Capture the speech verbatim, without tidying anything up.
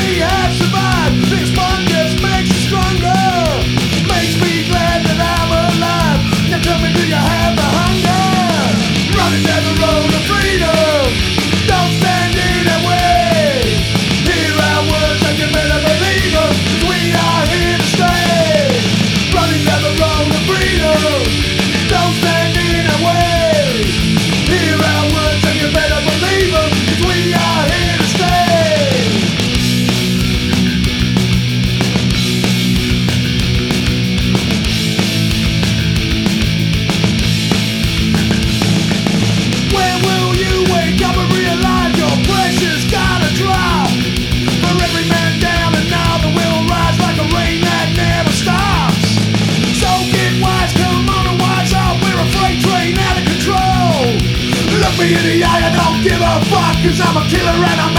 we have survived. This one just makes us stronger, makes me glad that I'm alive. Now tell me, do you have the hunger? Running down the road of freedom, don't stand in the way. Hear our words and you better believe them, 'cause we are here to stay. Running down the road of freedom, don't stand in the way. Hear our words and you better believe them, 'cause we are here to stay. When will you wake up and realize your pressure's gotta drop? For every man down another will rise like a rain that never stops. So get wise, come on and wise up, we're a freight train out of control. Look me in the eye, I don't give a fuck, 'cause I'm a killer and I'm